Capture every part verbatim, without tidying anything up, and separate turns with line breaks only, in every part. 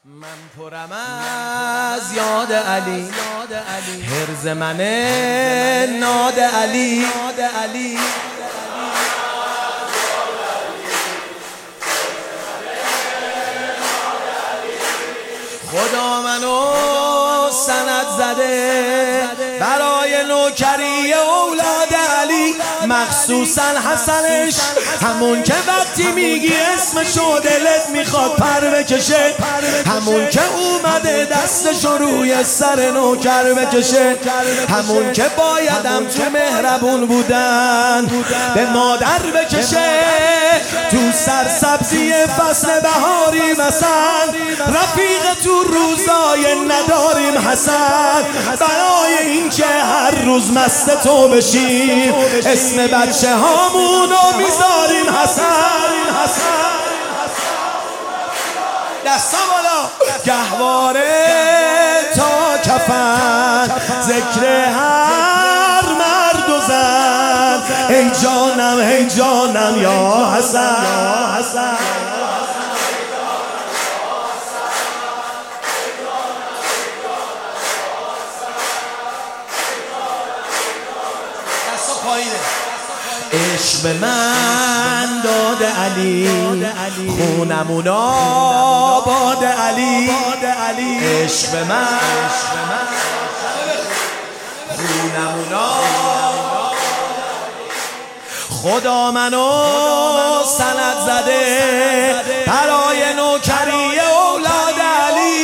من پرم از یاد علی، حرز من ناد علی. خدا منو سند زده برای نوکری اولاد علی، مخصوصا حسنش، همون که وقتی میگی اسمشو دلت میخواد پر بکشه، همون که اومده دستشو روی سر نوکر بکشه، همون که بایدم تو مهربون بودن به مادر بکشه، تو سرسبزی فصل بهاری مثلا رفیق تو روزای نداریم حسن، برای این که هر روز مست تو بشیم اسم بچه هامونو میذاریم حسن. دستا بالا گهواره تا کفن، ذکر هر مرد و زن، ای جانم ای جانم یا حسن. عشق به من داد علی، خونمون آباد علی. عشق به من خونمون آباد، خدا منو سند زده برای نوکری اولاد علی.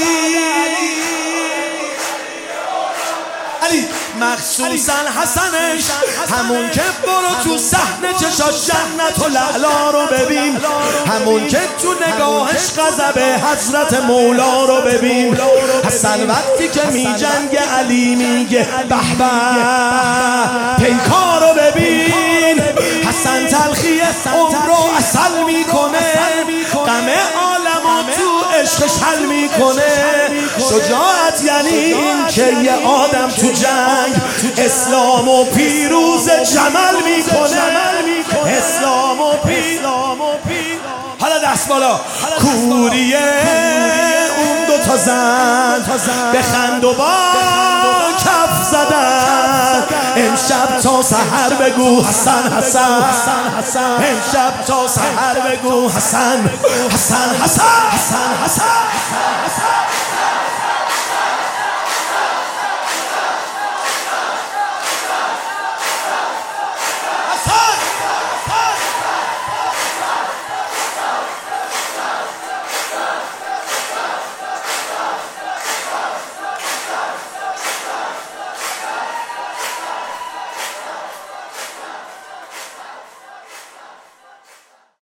علی مخصوصا حسنش، همون که برو تو صحنه چشاش جنت و لعلا رو ببین، همون که تو نگاهش غضب حضرت مولا رو ببین. حسن وقتی که می جنگ علی میگه به به، پیکار رو ببین. حسن تلخی عمر رو عسل میکنه، غم عالم تو عشقش حل میکنه. شجاعت یعنی این که یه آدم تو جنگ اسلام و پیروز جمل میکنه، اسلام و پیروز. حالا دست بالا کوریه اون دو تا زن بخند و با کف زدن، امشب تا سحر بگو حسن حسن، امشب تا سحر بگو حسن حسن حسن حسن حسن.